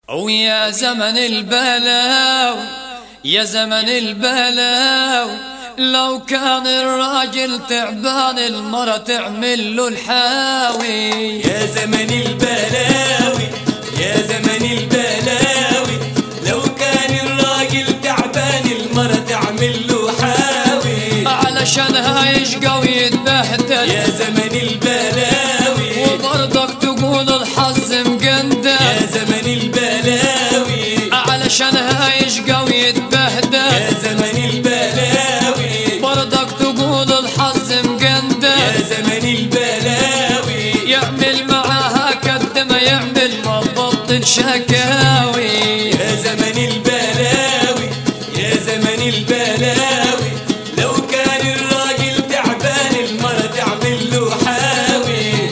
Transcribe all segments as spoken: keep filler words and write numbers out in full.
ويا زمن البلاوي يا زمن البلاوي، لو كان الراجل تعبان المرة تعمل له الحاوي. يا زمن البلاوي يا زمن البلاوي، لو كان الراجل تعبان المرة تعمل له حاوي، علشانها يشقى ويتبهدل. يا زمن البلاوي وبرضك تقول الحظ مقندل. يا زمن البلاوي علشانها يشقى ويتبهدل. يا زمن البلاوي برضك تقول الحظ مقندل. يا زمن البلاوي يعمل معاها قد ما يعمل ما تبطل شكاوي. يا زمن البلاوي يا زمن البلاوي، لو كان الراجل تعبان المرة تعمل له حاوي.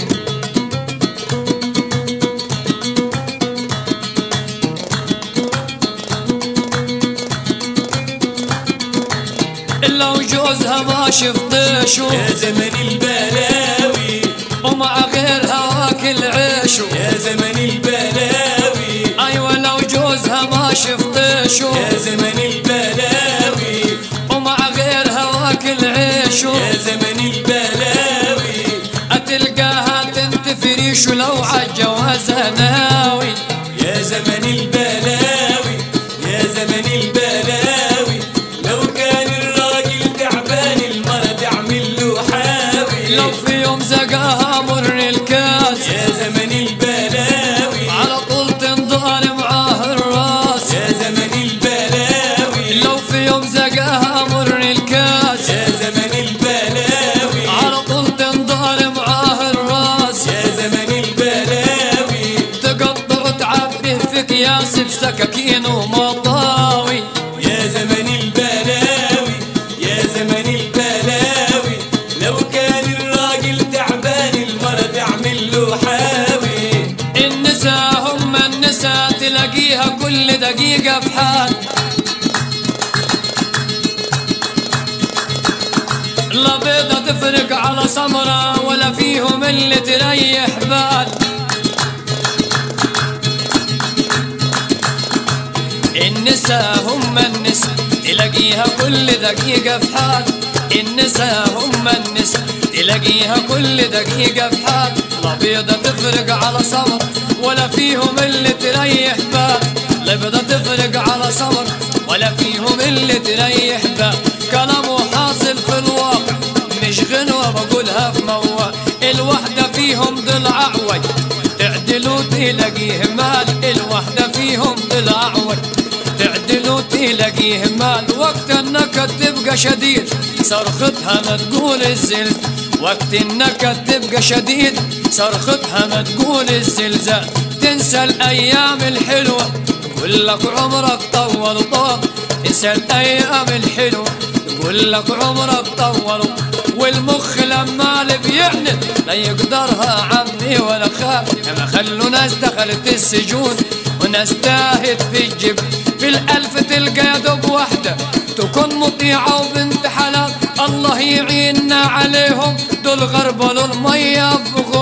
لو جوزها ما شفطيشو. يا زمن البلاوي ومع غيرها واكل عيشو. يا زمن البلاوي ايوه لو جوزها ما شفطيشو. يا زمن البلاوي ومع غيرها واكل عيشو. يا زمن البلاوي اتلقاها تنتفريش ولو عالجوازها ناوي. يا زمن البلاوي يا زمن البلاوي، لو كان الراجل تعبان المرة تعمل له حاوي. لو في يوم زقاها مر الكاس. يا زمن البلاوي على طول تنضال معاه الراس. يا زمن البلاوي لو في يوم زقاها مر الكاس. يا زمن البلاوي على طول تنضال معاه الراس. يا زمن البلاوي تقطع وتعبي في اكياس بسكاكين ومطاوي. يا زمن البلاوي يا زمن البلاوي، لو كان الراجل تعبان المرة تعمل له حاوي. النساء هم النساء تلاقيها كل دقيقة في حال. لا بيضة تفرق على سمرة ولا فيهم اللي تريح بال. النساء هم النساء تلاقيها كل دقيقة في حال. النساء هم النساء تلاقيها كل دقيقة في حال. لا بيضة تفرق على سمر ولا فيهم اللي تريح بال. لا بيضة تفرق على سمر ولا فيهم اللي تريح بال. كلامه حاصل في الواقع مش غنوة بقولها في موال. الوحدة فيهم ضلع عوج تعدل وتلاقيه مال. الوحدة فيهم ضلع عوج تعدل وتلاقيه مال. وقت النكد تبقى شديد صرختها ما تقول الزلزال. وقت النكد تبقى شديد صرختها ما تقول الزلزال. تنسى الايام الحلوة تقول لك عمرك طول طول. تنسى الايام الحلوة تقول لك عمرك طول. والمخ لما اللي بيعند لا يقدرها عمي ولا خال. كما خلوا ناس دخلت السجون وناس تاهت في الجبل. في الألف تلقى يا دوب وحدة تكون مطيعة وبنت حلال. الله يعيننا عليهم دول غربلوا المية في